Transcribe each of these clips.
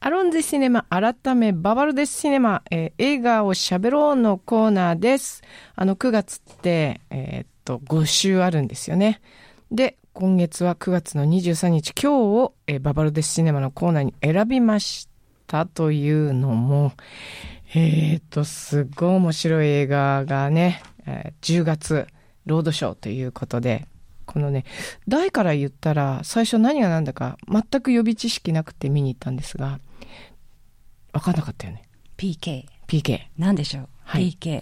アロンデシネマ改めババルデシネマ、映画をしゃべろうのコーナーです。9月って5週あるんですよね。で今月は9月の23日今日を、ババルデシネマのコーナーに選びましたというのもすごい面白い映画がね、10月ロードショーということで、このね題から言ったら最初何が何だか全く予備知識なくて見に行ったんですが分かんなかったよね。 PK 何でしょう、 はい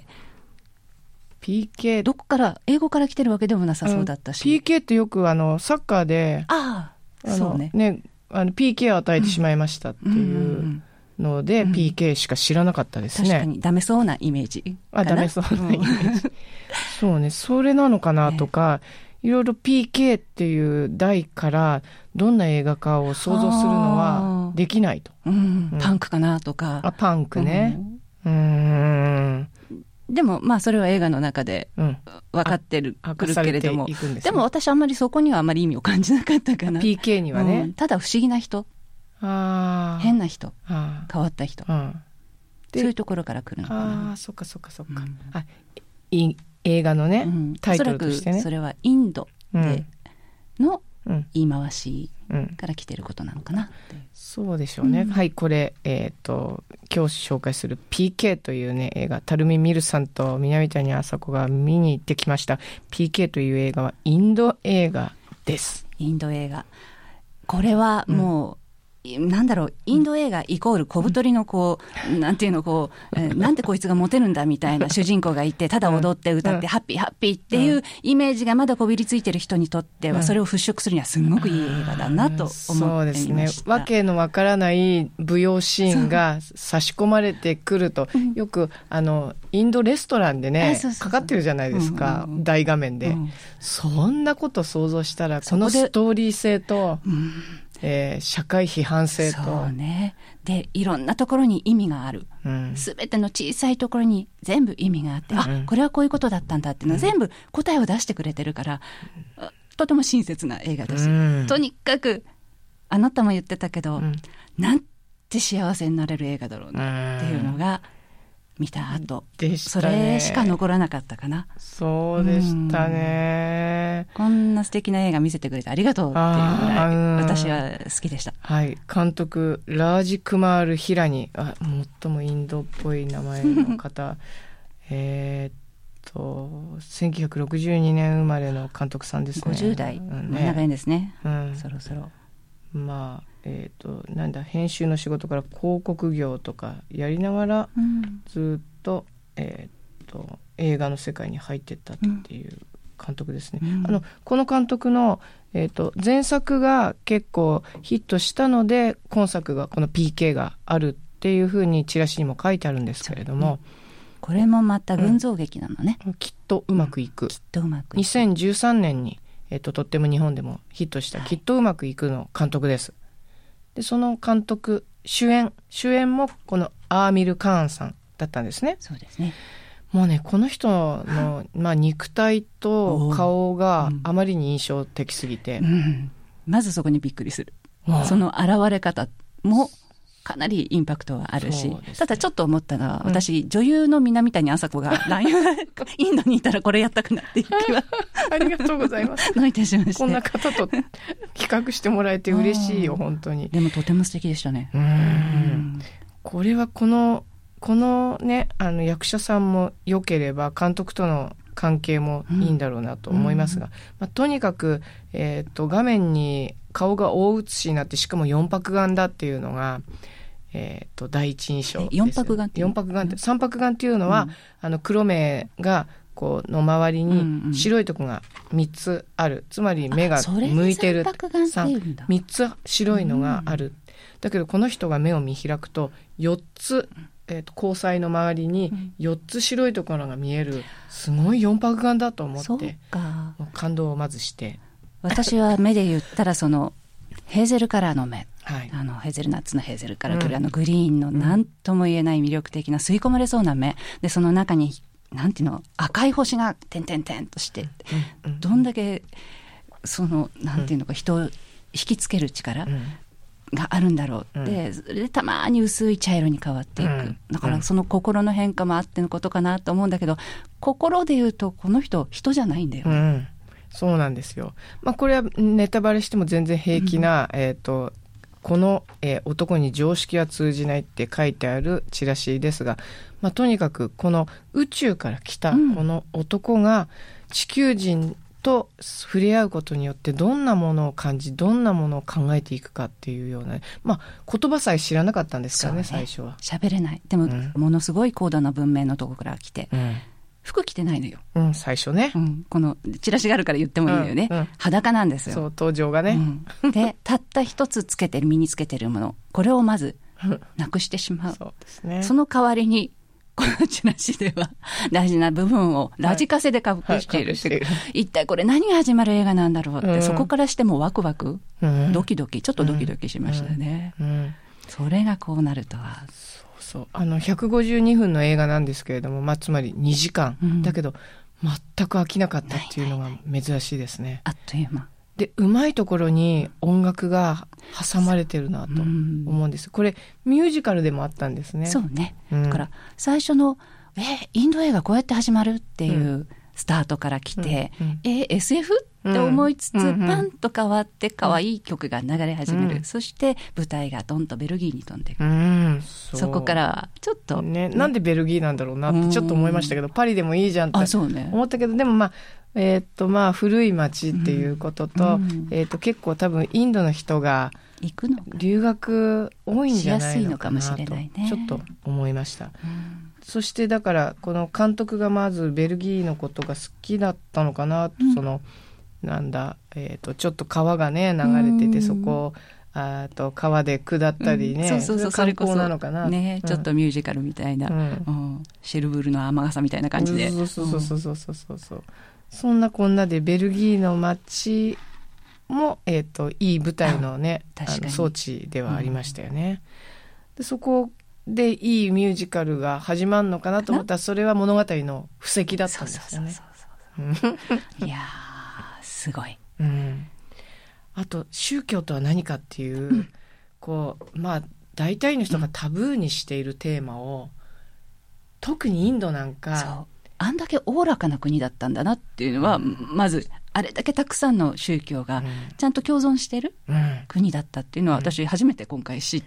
、PK どこから英語から来てるわけでもなさそうだったし、 PK ってよくサッカーでそうね、 PK を与えてしまいましたっていうので、PK しか知らなかったですね。 確かにダメそうなイメージかな。 ダメそうなイメージそうね、それなのかなとか、いろいろ PK っていう題からどんな映画かを想像するのはできないと、 パンクかなとか。 パンクね、 でもまあそれは映画の中で分かってくるけれども、でも私あんまりそこにはあまり意味を感じなかったかな。 PK にはね、 ただ不思議な人、変な人、変わった人、そういうところから来るのかな。 そっか、映画のね、タイトルとしてね、 おそらくそれはインドでの言い回しから来てることなのかなって、 そうでしょうね、はい。これ、今日紹介する PK というね映画、垂水ミルさんと南谷麻子が見に行ってきました。 PK という映画はインド映画です。 インド映画、これはもう、なんだろう、インド映画イコール小太りのなんていうのなんでこいつがモテるんだみたいな主人公がいて、ただ踊って歌ってハッピーハッピーっていうイメージがまだこびりついてる人にとっては、それを払拭するにはすごくいい映画だなと思っていました。 そうですね、わけのわからない舞踊シーンが差し込まれてくると、よくインドレストランでねかかってるじゃないですか、大画面で、そんなこと想像したら、このストーリー性と社会批判性と、 そうね、でいろんなところに意味がある、すべての小さいところに全部意味があって、これはこういうことだったんだっていうのは全部答えを出してくれてるから、とても親切な映画だし、とにかくあなたも言ってたけど、なんて幸せになれる映画だろうなっていうのが見た後、それしか残らなかったかな。 そうでしたね、 こんな素敵な映画見せてくれてありがとうっていうぐらい私は好きでした。 はい、監督ラージ・クマール・ヒラニ、最もインドっぽい名前の方1962年生まれの監督さんですね。 50代、長いんですね、そろそろ。まあなんだ、編集の仕事から広告業とかやりながら、ずっと、映画の世界に入ってったっていう監督ですね、この監督の、前作が結構ヒットしたので、今作がこの PK があるっていうふうにチラシにも書いてあるんですけれども、 これもまた群像劇なのね、 きっとうまくいく、2013年に、とっても日本でもヒットした、きっとうまくいくの監督です。でその監督、主演もこのアーミル・カーンさんだったんですね。 そうですね。 もうね、この人の、肉体と顔があまりに印象的すぎて、 まずそこにびっくりする。その現れ方もかなりインパクトはあるし、ただちょっと思ったのは、私女優の南谷麻子がインドにいたらこれやったくなっていう気はありがとうございます。 どういたしまして。 こんな方と比較してもらえて嬉しいよ本当に。 でもとても素敵でしたね。 これはこのね、役者さんも良ければ監督との関係もいいんだろうなと思いますが、とにかく、画面に顔が大写しになって、しかも4白眼だっていうのが、第一印象ですよ。4白眼って3白眼っていうのは、黒目がの周りに白いとこが3つある、つまり目が向いてる、3つ白いのがある、だけどこの人が目を見開くと4つ、交際の周りに4つ白いところが見える、すごい4白眼だと思って、もう感動をまずして、 私は目で言ったらそのヘーゼルカラーの目、ヘーゼルナッツのヘーゼルカラーというグリーンの何とも言えない魅力的な吸い込まれそうな目で、その中になんていうの、赤い星が点々点として、どんだけそのなんていうのか、人を引きつける力、 があるんだろうって、それでたまに薄い茶色に変わっていく、だからその心の変化もあってのことかなと思うんだけど、心で言うとこの人じゃないんだよね、 そうなんですよ。これはネタバレしても全然平気な、この、男に常識は通じないって書いてあるチラシですが、とにかくこの宇宙から来たこの男が地球人と触れ合うことによってどんなものを感じ、どんなものを考えていくかっていうような、言葉さえ知らなかったんですからね、最初は。 喋れない。でも、ものすごい高度な文明のところから来て、服着てないのよ、 最初ね、 このチラシがあるから言ってもいいのよね、裸なんですよ。 そう、登場がね、 でたった一つ身につけてるもの、これをまずなくしてしまう。 そうですね。 その代わりにこのチラシでは大事な部分をラジカセで隠している、一体これ何が始まる映画なんだろうって、そこからしてもワクワク、ドキドキ、ちょっとドキドキしましたね、それがこうなるとは。 そう、152分の映画なんですけれども、つまり2時間、だけど全く飽きなかったっていうのが珍しいですね。 あっという間で、うまいところに音楽が挟まれてるなと思うんです。これミュージカルでもあったんですね。 そうね、だから最初のインド映画こうやって始まるっていうスタートから来て、SF って思いつつ、パンと変わって可愛い曲が流れ始める、そして舞台がドンとベルギーに飛んでいく、そこからはちょっと、 なんでベルギーなんだろうなってちょっと思いましたけど、パリでもいいじゃんって思ったけど、でも古い街っていうことと、結構多分インドの人が行くの留学多いんじゃないのかなとしやすいのかもしれないね、 ちょっと思いました、そしてだからこの監督がまずベルギーのことが好きだったのかなと、そのちょっと川がね流れてて、そこを川で下ったりね、 それ観光なのかなね、ちょっとミュージカルみたいな、シェルブルの雨傘みたいな感じで、 そうそんなこんなでベルギーの街も、いい舞台のね、装置ではありましたよね、でそこでいいミュージカルが始まるのかなと思ったら、それは物語の布石だったんですよね。 いやすごい、 あと宗教とは何かっていう、大体の人がタブーにしているテーマを、特にインドなんかあんだけおおらかな国だったんだなっていうのは、まずあれだけたくさんの宗教がちゃんと共存してる国だったっていうのは、私初めて今回知って、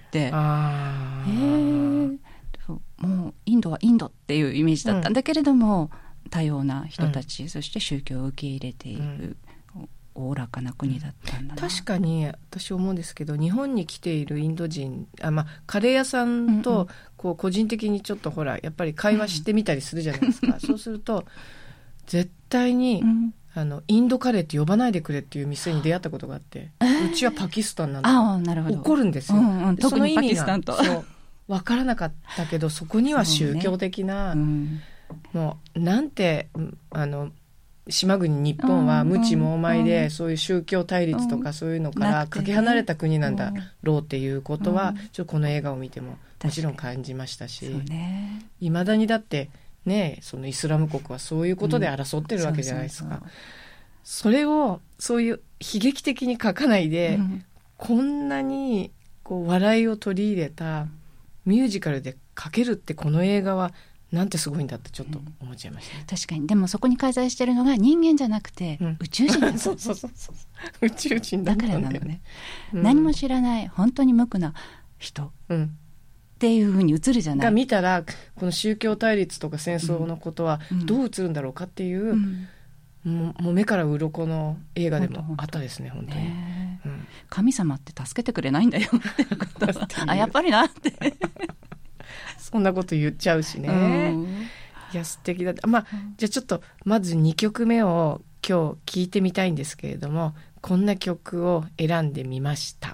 もうインドはインドっていうイメージだったんだけれども、多様な人たち、そして宗教を受け入れている、おおらかな国だったんだな。 確かに私思うんですけど、日本に来ているインド人、カレー屋さんと個人的にちょっとやっぱり会話してみたりするじゃないですか、そうすると絶対に、インドカレーって呼ばないでくれっていう店に出会ったことがあって、うちはパキスタンなんだと怒るんですよ、 特にパキスタンと分からなかったけど、そこには宗教的な、もうなんて島国日本は無知猛昧で、そういう宗教対立とかそういうのからかけ離れた国なんだろうっていうことは、ちょっとこの映画を見てももちろん感じましたし、いまだにだってね、そのイスラム国はそういうことで争ってるわけじゃないですか。それをそういう悲劇的に書かないで、こんなに笑いを取り入れたミュージカルで書けるって、この映画はなんてすごいんだってちょっと思っちゃいましたね。 確かに。でもそこに介在してるのが人間じゃなくて、宇宙人だったそう宇宙人だったんだよね。 だからなのね、何も知らない本当に無垢な人、っていう風に映るじゃない。 が見たらこの宗教対立とか戦争のことはどう映るんだろうかっていう、もう目から鱗の映画でもあったですね、本当に。 神様って助けてくれないんだよってことはやっぱりなってそんなこと言っちゃうしね、いや素敵だって。じゃあちょっとまず2曲目を今日聴いてみたいんですけれども、こんな曲を選んでみました。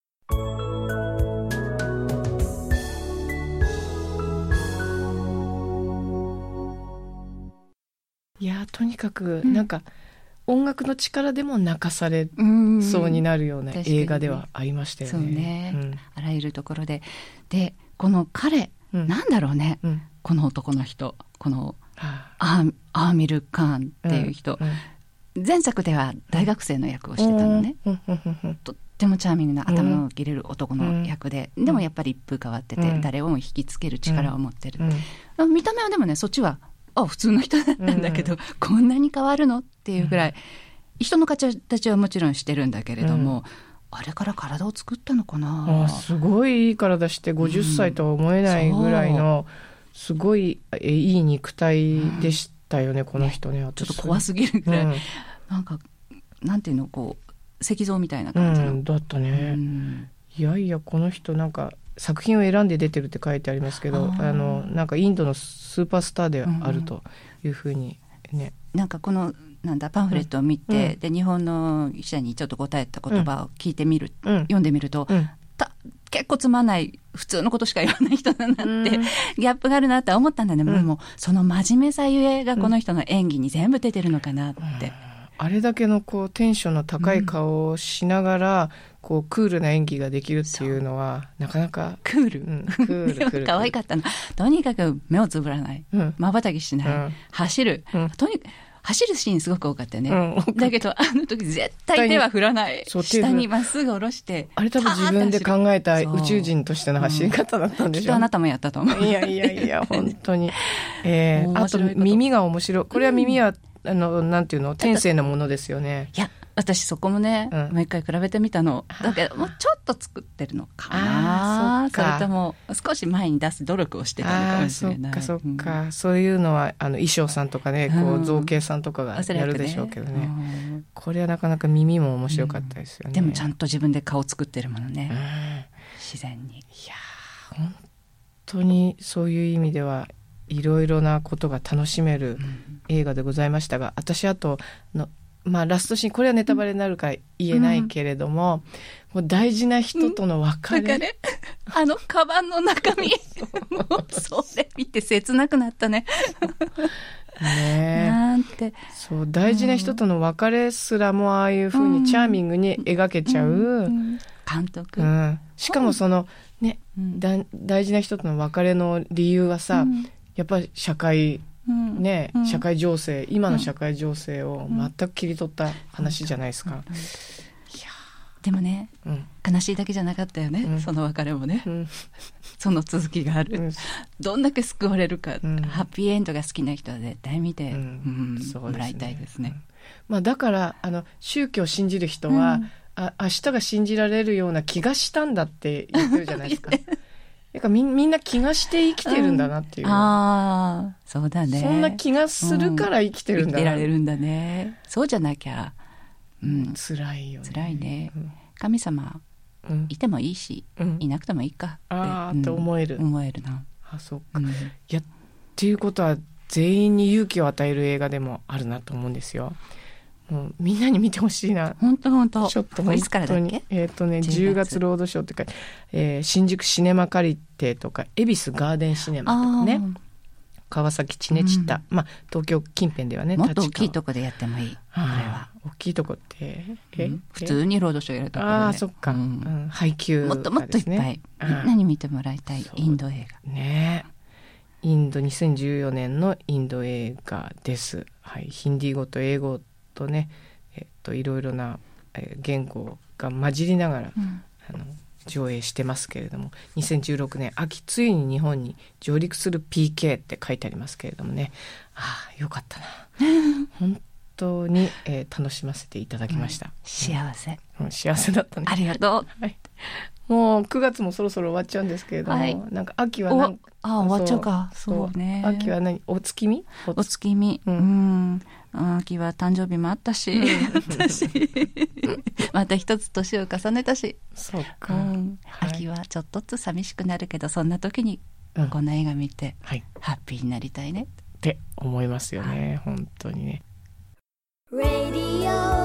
いやとにかくなんか、音楽の力でも泣かされそうになるような映画ではありましたよね。 そうね、あらゆるところで。でこの彼、なんだろうね、この男の人、このアーミル・カーンっていう人、前作では大学生の役をしてたのね、とっってもチャーミングな頭の切れる男の役で、でもやっぱり一風変わってて、誰をも引きつける力を持ってる、見た目はでもねそっちは普通の人だったんだけど、こんなに変わるのっていうぐらい、人の形はもちろんしてるんだけれども、あれから体を作ったのかな。 すごいいい体して50歳とは思えないぐらいの、すごいいい肉体でしたよね、この人ね。 ちょっと怖すぎるぐらい、なんかなんていうのこう石像みたいな感じの、 だったね、いやいやこの人なんか作品を選んで出てるって書いてありますけど、なんかインドのスーパースターであるというふうにね、 なんかこのパンフレットを見て、で日本の記者にちょっと答えた言葉を聞いてみる、読んでみると、結構つまんない普通のことしか言わない人だなって、ギャップがあるなって思ったんだね、もうその真面目さゆえがこの人の演技に全部出てるのかなって、 あれだけのこうテンションの高い顔をしながら、こうクールな演技ができるっていうのはなかなかクール可愛かったの。とにかく目をつぶらない、瞬きしない、走る、走るシーンすごく多かったよね、だけどあの時絶対手は振らない、下にまっすぐ下ろして、 あれ多分自分で考えた宇宙人としての走り方だったんでしょう、 きっとあなたもやったと思う。 いや本当に、あと耳が面白い。これは耳はなんていうの、天性なものですよね。 いや私そこもね、もう一回比べてみたのだけど、もうちょっと作ってるのかな、それとも少し前に出す努力をしてたのかもしれない。 そっか、そういうのは衣装さんとかね、こう造形さんとかがやるでしょうけどね、これはなかなか耳も面白かったですよね、 でもちゃんと自分で顔作ってるものね、自然に。いや本当にそういう意味ではいろいろなことが楽しめる映画でございましたが、私あとラストシーン、これはネタバレになるから言えないけれども、もう大事な人との別れ、 カバンの中身もうそれ見て切なくなったねなんて、 そう大事な人との別れすらもああいう風にチャーミングに描けちゃう監督、 しかもそのね、大事な人との別れの理由はさ、やっぱり社会社会情勢、今の社会情勢を全く切り取った話じゃないですか、いやでもね、悲しいだけじゃなかったよね、その別れもね、その続きがある、どんだけ救われるか、ハッピーエンドが好きな人は絶対見て、もらいたいですね。 だから宗教を信じる人は、明日が信じられるような気がしたんだって言ってるじゃないですかみんな気がして生きてるんだなっていう、 そうだね、 そんな気がするから生きてるんだな、 生きてられるんだね。そうじゃなきゃ、 辛いよね。 辛いね、神様、いてもいいし、いなくてもいいかって思えるな。 そうか、いやっていうことは全員に勇気を与える映画でもあるなと思うんですよ。もうみんなに見てほしいな。 本当ちょっといつからだっけ ？10月ロードショーってか、新宿シネマカリテとか恵比寿ガーデンシネマとかね、川崎チネチタ、東京近辺ではね、 もっと大きいとこでやってもいい。これは大きいとこって普通にロードショーやるところで、 そっか、配給、 もっともっといっぱいみんなに見てもらいたいインド映画ね。インド2014年のインド映画です。ヒンディー語と英語とね、いろいろな言語が混じりながら、上映してますけれども、2016年秋ついに日本に上陸する PK って書いてありますけれどもね、よかったな本当に、楽しませていただきました、 幸せ、 幸せだったね。 ありがとう、もう9月もそろそろ終わっちゃうんですけれども、なんか秋は終わっちゃうか。そうね、 秋は何、お月見、 秋は誕生日もあったし、また一つ年を重ねたし、 そうか、 秋はちょっとずつ寂しくなるけど、そんな時にこの映画見て、ハッピーになりたいねって思いますよね、本当にね。 Radio